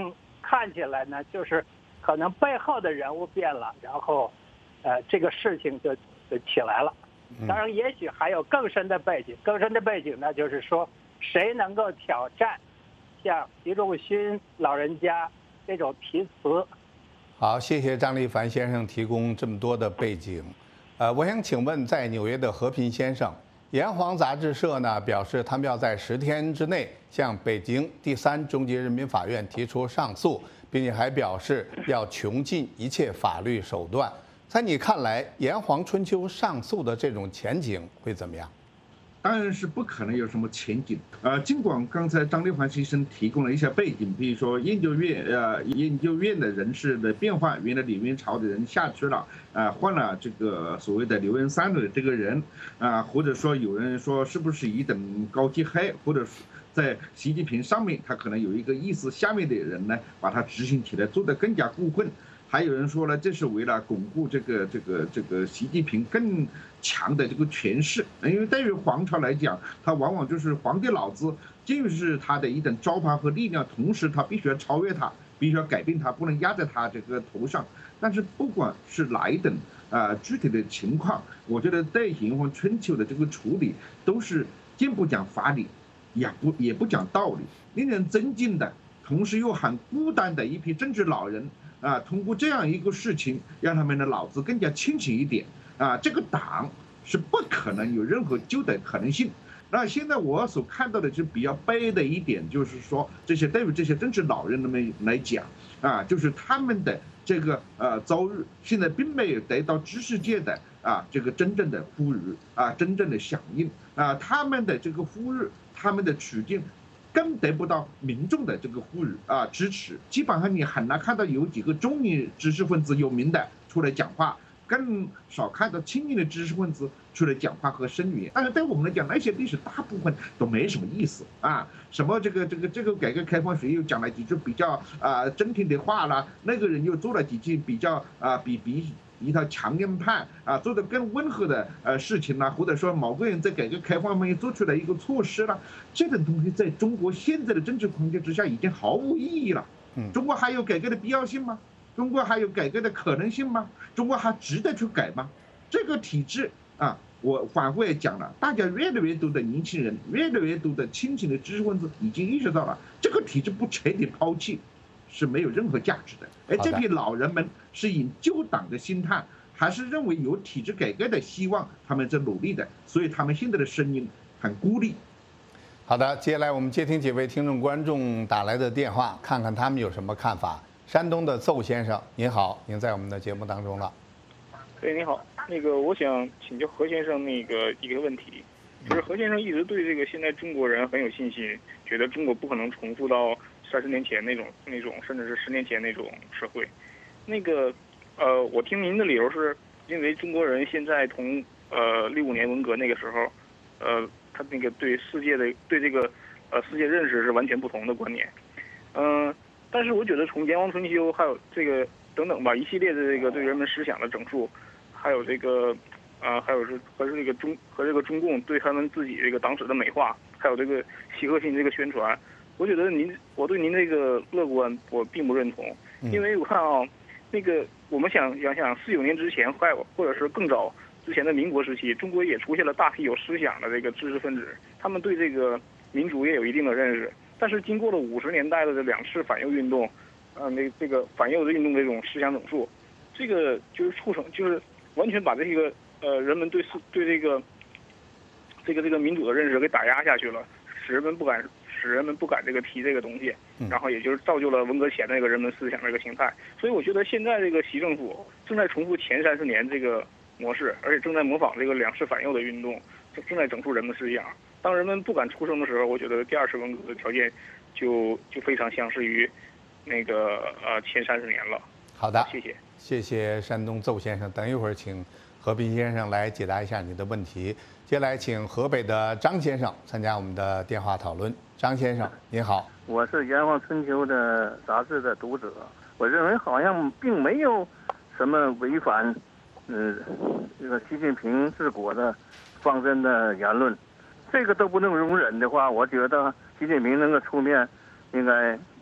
看起来呢，就是可能背后的人物变了，然后，呃，这个事情就就起来了。当然，也许还有更深的背景，更深的背景呢，就是说谁能够挑战像习仲勋老人家这种题词。 好，谢谢张立凡先生提供这么多的背景。呃，我想请问，在纽约的和平先生，炎黄杂志社呢表示，他们要在十天之内向北京第三中级人民法院提出上诉，并且还表示要穷尽一切法律手段。在你看来，炎黄春秋上诉的这种前景会怎么样？ 当然是不可能有什么前景。呃，尽管刚才张立凡先生提供了一些背景，比如说研究院呃研究院的人事的变化，原来李元朝的人下去了，啊、呃，换了这个所谓的刘元三的这个人，啊、呃，或者说有人说是不是一等高级黑，或者在习近平上面他可能有一个意思，下面的人呢把他执行起来，做得更加过分。还有人说了，这是为了巩固这个这个这个习近平更强的这个权势，因为对于皇朝来讲，他往往就是皇帝老子就是他的一等招牌和力量，同时他必须要超越他，必须要改变他，不能压在他这个头上。但是不管是哪一等啊、呃、具体的情况，我觉得对炎黄春秋的这个处理都是既不讲法理，也不也不讲道理，令人尊敬的，同时又很孤单的一批政治老人。啊，通过这样一个事情，让他们的脑子更加清醒一点。啊，这个党是不可能有任何救的可能性。那现在我所看到的是比较悲的一点，就是说这些对于这些政治老人们来讲，啊，就是他们的这个呃遭遇，现在并没有得到知识界的啊这个真正的呼吁啊，真正的响应啊，他们的这个呼吁，他们的处境。更得不到民众的这个呼吁啊支持，基本上你很难看到有几个中年知识分子有名的出来讲话，更少看到青年的知识分子出来讲话和声援。但是对我们来讲，那些历史大部分都没什么意思啊，什么这个这个这个改革开放谁又讲了几句比较啊真听的话啦，那个人又做了几句比较啊比比。一套强硬派啊，做的更温和的呃事情啦，或者说某个人在改革开放方面做出来一个措施啦，这种东西在中国现在的政治空间之下已经毫无意义了。中国还有改革的必要性吗？中国还有改革的可能性吗？中国还值得去改吗？这个体制啊，我反复也讲了，大家越来越多的年轻人，越来越多的清醒的知识分子已经意识到了，这个体制不彻底抛弃。是没有任何价值的。而这批老人们是以救党的心态，还是认为有体制改革的希望，他们在努力的，所以他们现在的声音很孤立。 好的，接下来我们接听几位听众观众打来的电话，看看他们有什么看法。山东的邹先生，您好，您在我们的节目当中了。 哎，你好，那个我想请教何先生那个一个问题，就是何先生一直对这个现在中国人很有信心，觉得中国不可能重复到三十年前那种那种，甚至是十年前那种社会。那个，呃，我听您的理由是因为中国人现在同呃六五年文革那个时候，呃，他那个对世界的对这个呃世界认识是完全不同的观念。嗯、呃，但是我觉得从炎黄春秋还有这个等等吧，一系列的这个对人们思想的整肃，还有这个啊、呃，还有是和这个中和这个中共对他们自己这个党史的美化，还有这个习核心这个宣传。我觉得您，我对您这个乐观，我并不认同，因为我看啊，那个我们想想想，四九年之前，还有或者是更早之前的民国时期，中国也出现了大批有思想的这个知识分子，他们对这个民主也有一定的认识。但是经过了五十年代的这两次反右运动，呃，那这个反右的运动这种思想整肃，这个就是促成，就是完全把这个呃人们对对这个这个这个民主的认识给打压下去了，使人们不敢。使人们不敢这个提这个东西，然后也就是造就了文革前那个人们思想这个形态。所以我觉得现在这个习政府正在重复前三十年这个模式，而且正在模仿这个两次反右的运动，正在整肃人们思想。当人们不敢出声的时候，我觉得第二次文革的条件就就非常相似于那个呃前三十年了。 好的， 谢谢， 谢谢山东邹先生。等一会儿请和平先生来解答一下你的问题。接下来请河北的张先生参加我们的电话讨论。张先生，您好。 我是《炎黄春秋》的杂志的读者，我认为好像并没有什么违反，嗯、呃，这个习近平治国的方针的言论，这个都不能容忍的话，我觉得习近平能够出面，应该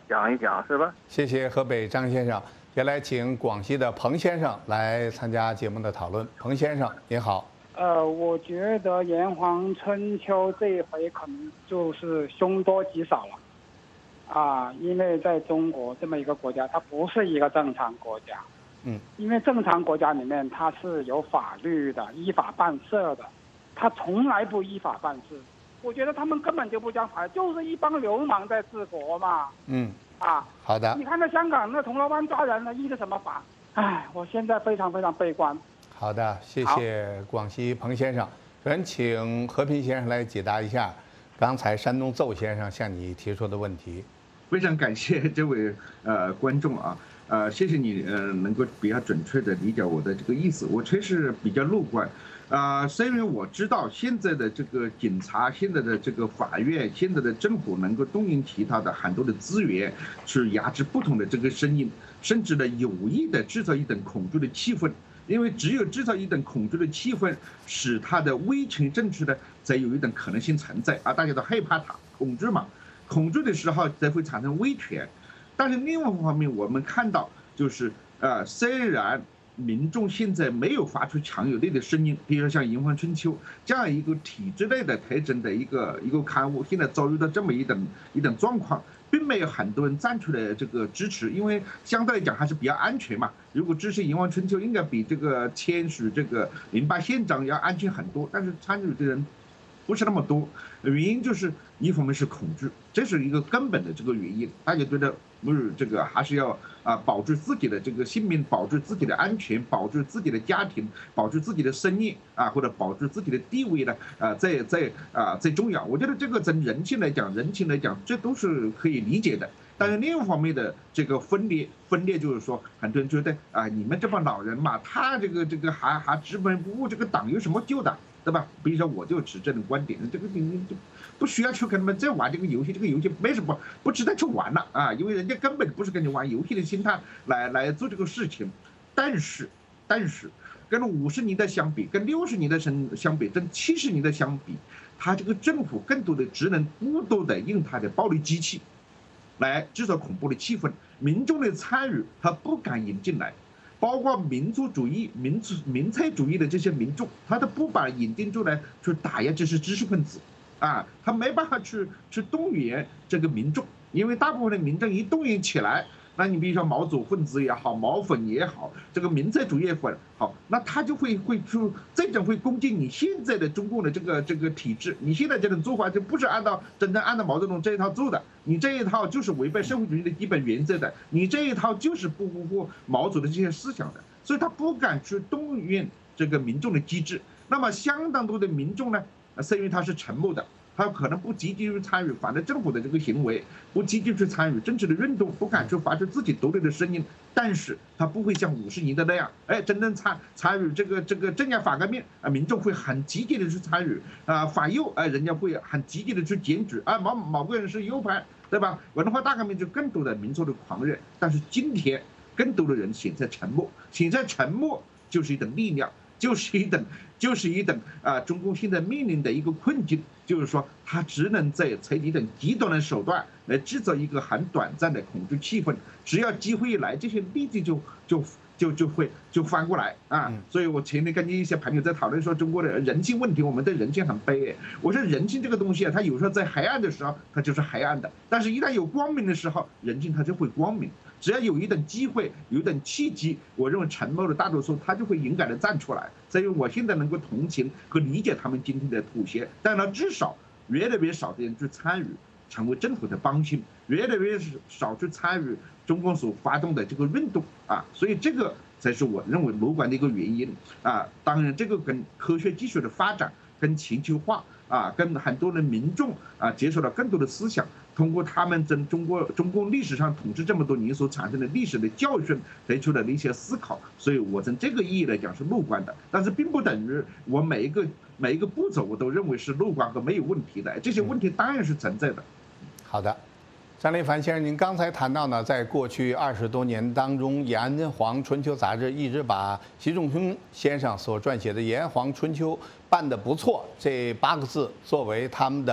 讲一讲，是吧？ 谢谢河北张先生，接下来请广西的彭先生来参加节目的讨论。彭先生，您好。 呃，我觉得炎黄春秋这一回可能就是凶多吉少了，啊，因为在中国这么一个国家，它不是一个正常国家。 嗯， 因为正常国家里面它是有法律的，依法办事的，它从来不依法办事。我觉得他们根本就不讲法，就是一帮流氓在治国嘛。 嗯， 啊， 好的。 你看那香港那铜锣湾抓人了，依的什么法？哎，我现在非常非常悲观。 好的，谢谢广西彭先生。咱请和平先生来解答一下刚才山东邹先生向你提出的问题。 非常感谢这位呃观众啊。呃，谢谢你，呃，能够比较准确的理解我的这个意思。我确实比较乐观，啊，是因为我知道现在的这个警察、现在的这个法院、现在的政府能够动用其他的很多的资源，去压制不同的这个声音，甚至呢有意的制造一种恐惧的气氛。因为只有制造一种恐惧的气氛，使他的威权政治呢才有一种可能性存在啊，大家都害怕他，恐惧嘛，恐惧的时候才会产生威权。但是另外一方面，我们看到就是，呃，虽然民众现在没有发出强有力的声音，比如说像《炎黄春秋》这样一个体制内的特征的一个一个刊物，现在遭遇到这么一种一种状况，并没有很多人站出来这个支持，因为相对来讲还是比较安全嘛。如果支持《炎黄春秋》，应该比这个签署这个零八宪章要安全很多，但是参与的人不是那么多，原因就是一方面是恐惧，这是一个根本的这个原因，大家觉得。不是这个，还是要啊保住自己的这个性命，保住自己的安全，保住自己的家庭，保住自己的生意啊，或者保住自己的地位呢啊，在在啊最重要。我觉得这个从人性来讲，人情来讲，这都是可以理解的。但是另一方面的这个分裂，分裂就是说，很多人觉得啊，你们这帮老人嘛，他这个这个还还执迷不悟，这个党有什么救的，对吧？比如说我就持这种观点，这个你就不需要去跟他们再玩这个游戏，这个游戏没什么不值得去玩了啊，因为人家根本不是跟你玩游戏的心态来来做这个事情。但是，但是跟五十年代相比，跟六十年代相比，跟七十年代相比，他这个政府更多的只能过度的用他的暴力机器来制造恐怖的气氛，民众的参与他不敢引进来。包括民族主义、民族民粹主义的这些民众，他都不把引进出来去打压这些知识分子，啊，他没办法去去动员这个民众，因为大部分的民众一动员起来，那你比如说毛左分子也好，毛粉也好，这个民粹主义粉好，那他就会会去这种会攻击你现在的中共的这个这个体制，你现在这种做法就不是按照真正按照毛泽东这一套做的，你这一套就是违背社会主义的基本原则的，你这一套就是不符合毛主席的这些思想的，所以他不敢去动员这个民众的机制。那么相当多的民众呢，是因为他是沉默的。他可能不积极去参与反对政府的这个行为，不积极去参与政治的运动，不敢去发出自己独立的声音，但是他不会像五十年代那样，哎，真正参参与这个这个镇压反革命啊，民众会很积极的去参与啊，反右哎，人家会很积极的去检举啊，某某个人是右派，对吧？文化大革命就更多的民众的狂热，但是今天更多的人选择沉默，选择沉默就是一种力量。就是一等，就是一等啊！中共现在面临的一个困境，就是说，他只能在采取一种极端的手段来制造一个很短暂的恐惧气氛。只要机会一来，这些立即就就就就会就翻过来啊！所以我前天跟一些朋友在讨论说，中国的人性问题，我们对人性很悲哀。我说人性这个东西啊，它有时候在黑暗的时候，它就是黑暗的；但是一旦有光明的时候，人性它就会光明。只要有一等机会，有一等契机，我认为沉默的大多数他就会勇敢的站出来。所以我现在能够同情和理解他们今天的妥协，但呢，至少越来越少的人去参与，成为政府的帮凶，越来越少去参与中共所发动的这个运动啊。所以这个才是我认为乐观的一个原因啊。当然，这个跟科学技术的发展、跟全球化啊、跟很多的民众啊接受了更多的思想。通过他们在中国中共历史上统治这么多年所产生的历史的教训，得出来的一些思考，所以我从这个意义来讲是乐观的，但是并不等于我每一个每一个步骤我都认为是乐观和没有问题的，这些问题当然是存在的。 好的，张立凡先生，您刚才谈到呢，在过去二十多年当中，《炎黄春秋》杂志一直把习仲勋先生所撰写的《炎黄春秋》办得不错这八个字作为他们的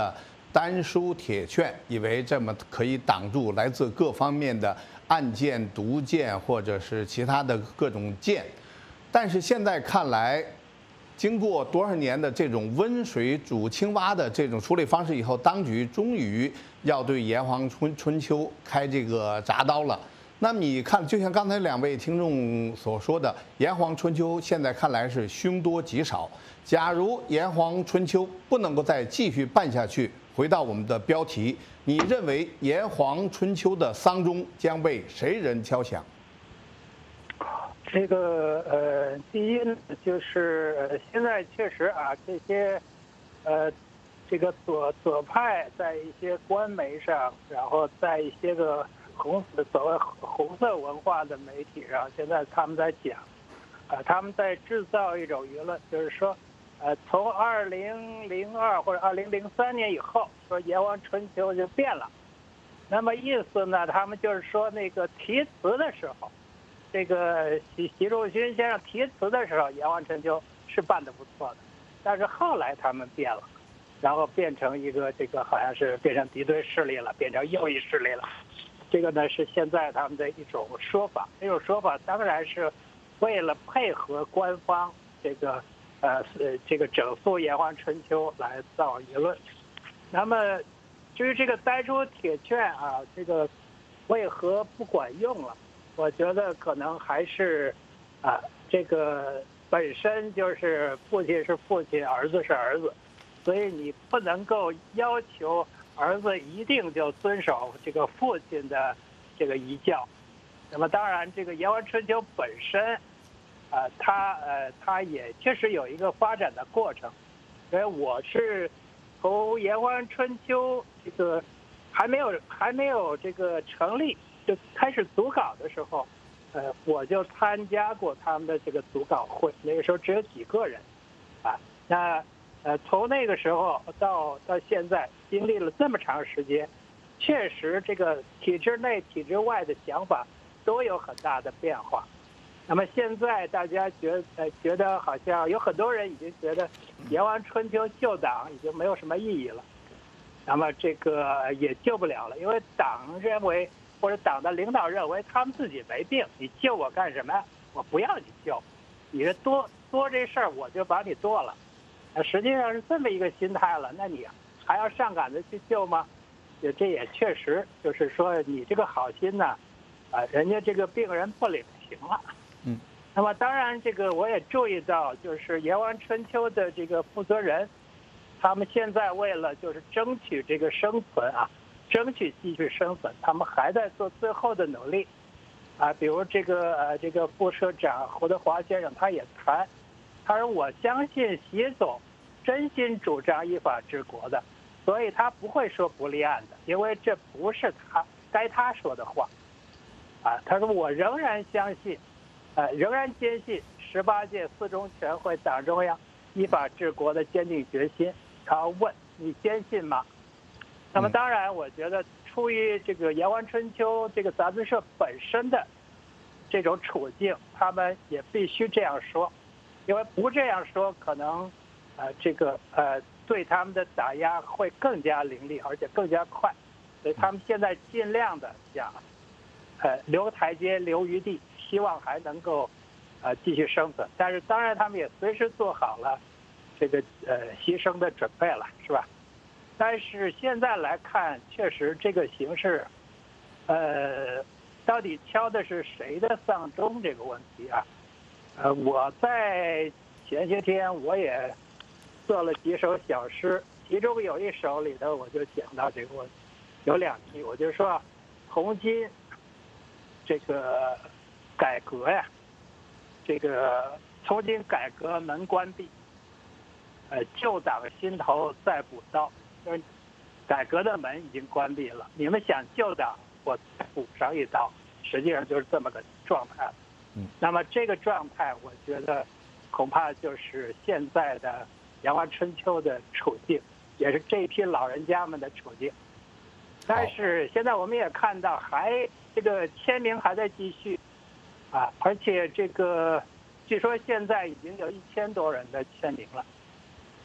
丹书铁券，以为这么可以挡住来自各方面的暗箭、毒箭或者是其他的各种箭。但是现在看来，经过多少年的这种温水煮青蛙的这种处理方式以后，当局终于要对炎黄春春秋开这个铡刀了。那么你看，就像刚才两位听众所说的，炎黄春秋现在看来是凶多吉少。假如炎黄春秋不能够再继续办下去，回到我们的标题，你认为炎黄春秋的丧钟将被谁人敲响？ 这个呃，第一呢，就是呃现在确实啊，这些呃，这个左左派在一些官媒上，然后在一些个红所谓红色文化的媒体上，现在他们在讲，啊、呃，他们在制造一种舆论，就是说，呃，从二零零二或者二零零三年以后，说炎黄春秋就变了。那么意思呢，他们就是说那个题词的时候。这个习习仲勋先生题词的时候，炎黄春秋是办得不错的，但是后来他们变了，然后变成一个这个好像是变成敌对势力了，变成右翼势力了。这个呢是现在他们的一种说法，这种说法当然是为了配合官方这个呃这个整肃炎黄春秋来造舆论。那么至于这个丹书铁券啊，这个为何不管用了？我觉得可能还是，啊，这个本身就是父亲是父亲，儿子是儿子，所以你不能够要求儿子一定就遵守这个父亲的这个遗教。那么当然，这个炎黄春秋本身，啊，它呃它也确实有一个发展的过程。所以我是从炎黄春秋这个还没有还没有这个成立。就开始组稿的时候，呃，我就参加过他们的这个组稿会，那个时候只有几个人，啊，那呃，从那个时候到到现在，经历了这么长时间，确实这个体制内、体制外的想法都有很大的变化。那么现在大家觉呃觉得好像有很多人已经觉得炎黄春秋救党已经没有什么意义了，那么这个也救不了了，因为党认为。或者党的领导认为他们自己没病，你救我干什么呀？我不要你救，你这多多这事儿我就把你剁了，实际上是这么一个心态了。那你还要上赶着去救吗？也这也确实就是说你这个好心呢，啊，人家这个病人不领情了。 嗯。 那么当然，这个我也注意到，就是炎黄春秋的这个负责人，他们现在为了就是争取这个生存啊。争取继续生存，他们还在做最后的努力，啊，比如这个呃这个副社长胡德华先生他也谈，他说我相信习总真心主张依法治国的，所以他不会说不立案的，因为这不是他该他说的话，啊，他说我仍然相信，呃，仍然坚信十八届四中全会党中央依法治国的坚定决心。他问你坚信吗？那么当然，我觉得出于这个炎黄春秋这个杂志社本身的这种处境，他们也必须这样说，因为不这样说，可能呃这个呃对他们的打压会更加凌厉，而且更加快。所以他们现在尽量的想呃留台阶、留余地，希望还能够呃继续生存。但是当然，他们也随时做好了这个呃牺牲的准备了，是吧？但是现在来看，确实这个形势，呃，到底敲的是谁的丧钟这个问题啊？呃，我在前些天我也做了几首小诗，其中有一首里头我就讲到这个问题，有两句，我就说，从今这个改革呀，这个从今改革门关闭，呃，旧党心头再补刀。就是改革的门已经关闭了，你们想救党，我再补上一刀，实际上就是这么个状态。 嗯， 那么这个状态，我觉得恐怕就是现在的炎黄春秋的处境，也是这一批老人家们的处境。但是现在我们也看到，还这个签名还在继续，啊，而且这个据说现在已经有一千多人的签名了。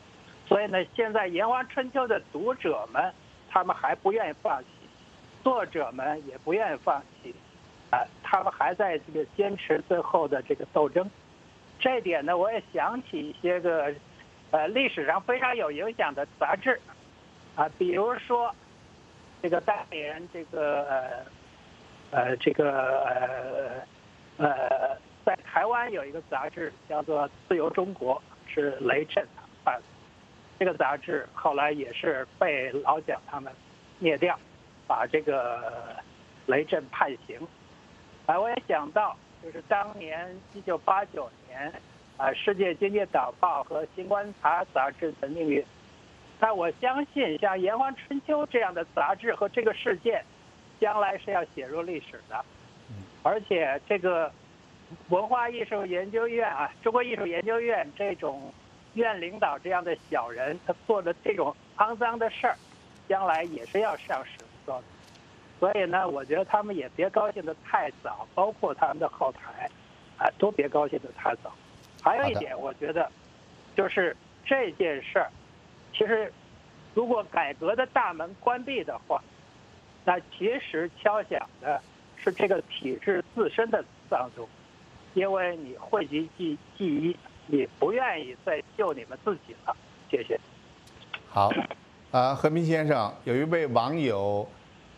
所以呢，现在《炎黄春秋》的读者们，他们还不愿意放弃，作者们也不愿意放弃，啊、呃，他们还在这个坚持最后的这个斗争。这一点呢，我也想起一些个，呃，历史上非常有影响的杂志，啊，比如说这个当年这个呃呃这个呃呃，在台湾有一个杂志叫做《自由中国》，是雷震办的。这个杂志后来也是被老蒋他们灭掉，把这个雷震判刑。啊，我也想到，就是当年一九八九年，啊，《世界经济导报》和《新观察》杂志的命运。但我相信，像《炎黄春秋》这样的杂志和这个事件，将来是要写入历史的。而且，这个文化艺术研究院啊，中国艺术研究院这种院领导这样的小人，他做的这种肮脏的事儿，将来也是要上史册的。所以呢，我觉得他们也别高兴的太早，包括他们的后台，啊，都别高兴的太早。还有一点，我觉得，就是这件事儿，其实如果改革的大门关闭的话，那其实敲响的是这个体制自身的丧钟，因为你讳疾忌忌医。你不愿意再救你们自己了，谢谢。 好，呃，和平先生，有一位网友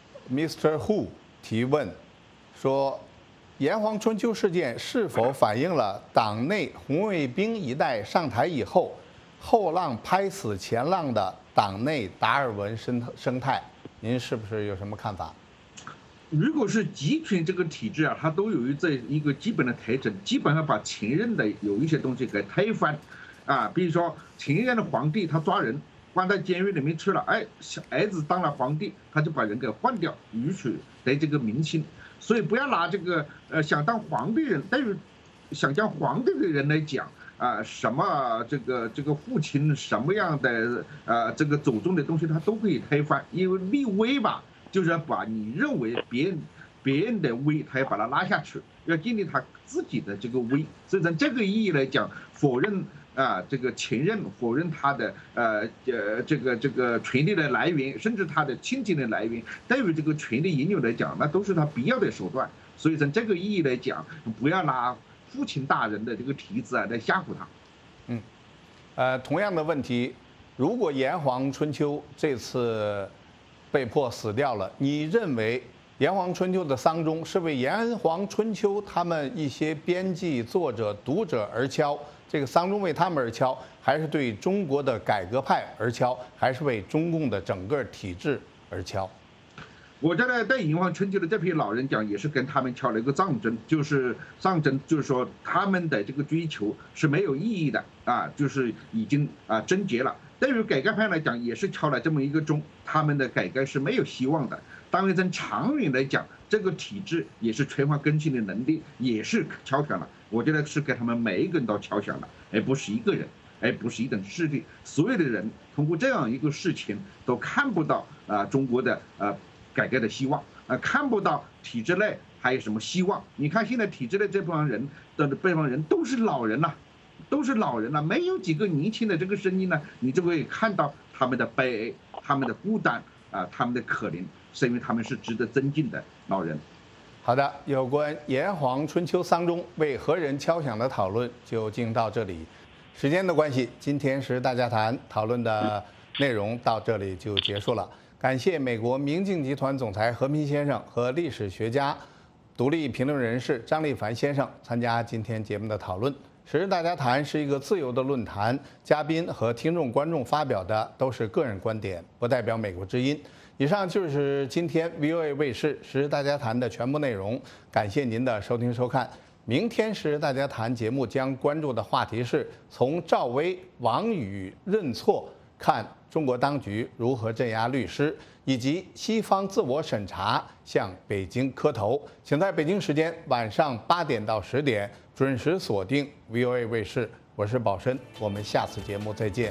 Mister Who 提问说，炎黄春秋事件是否反映了党内红卫兵一代上台以后，后浪拍死前浪的党内达尔文生生态？您是不是有什么看法？ 如果是集权这个体制啊，它都有这一个基本的特征，基本上把前任的有一些东西给推翻，啊，比如说前任的皇帝他抓人关在监狱里面去了，哎，儿子当了皇帝，他就把人给换掉，允许得这个民心。所以不要拿这个呃想当皇帝人，对于想当皇帝的人来讲啊，什么这个这个父亲什么样的呃这个祖宗的东西，他都可以推翻，因为立威吧。就是要把你认为别人别人的威，他要把它拉下去，要建立他自己的这个威。所以从这个意义来讲，否认啊这个前任，否认他的呃呃这个这个权力的来源，甚至他的亲情的来源，对于这个权力引诱来讲，那都是他必要的手段。所以从这个意义来讲，不要拿父亲大人的这个题字啊来吓唬他。 嗯，呃，同样的问题，如果炎黄春秋这次被迫死掉了，你认为炎黄春秋的丧钟是为炎黄春秋他们一些编辑、作者、读者而敲，这个丧钟为他们而敲，还是对中国的改革派而敲，还是为中共的整个体制而敲？ 我觉得对炎黄春秋的这批老人讲，也是跟他们敲了一个战争，就是战争，就是说他们的这个追求是没有意义的啊，就是已经啊终结了。对于改革派来讲，也是敲了这么一个钟，他们的改革是没有希望的。当然，从长远来讲，这个体制也是缺乏更新的能力，也是敲响了。我觉得是给他们每一个人都敲响了，而不是一个人，而不是一等势力。所有的人通过这样一个事情，都看不到啊、呃、中国的呃改革的希望，啊、呃、看不到体制内还有什么希望。你看现在体制内这帮人的这帮人都是老人呐、啊。都是老人了，没有几个年轻的这个声音呢，你就会看到他们的悲哀，他们的孤单啊、呃，他们的可怜，是因为他们是值得尊敬的老人。 好的，有关炎黄春秋丧钟为何人敲响的讨论就进行到这里。时间的关系，今天时事大家谈讨论的内容到这里就结束了。感谢美国明镜集团总裁何平先生和历史学家、独立评论人士张立凡先生参加今天节目的讨论。时事大家谈是一个自由的论坛，嘉宾和听众观众发表的都是个人观点，不代表美国之音。以上就是今天 V O A 卫视时事大家谈的全部内容，感谢您的收听收看。明天时事大家谈节目将关注的话题是从赵薇、王宇认错看中国当局如何镇压律师，以及西方自我审查向北京磕头。请在北京时间晚上八点到十点准时锁定 V O A 卫视，我是宝申，我们下次节目再见。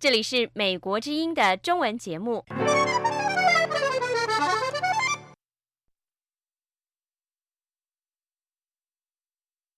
这里是美国之音的中文节目。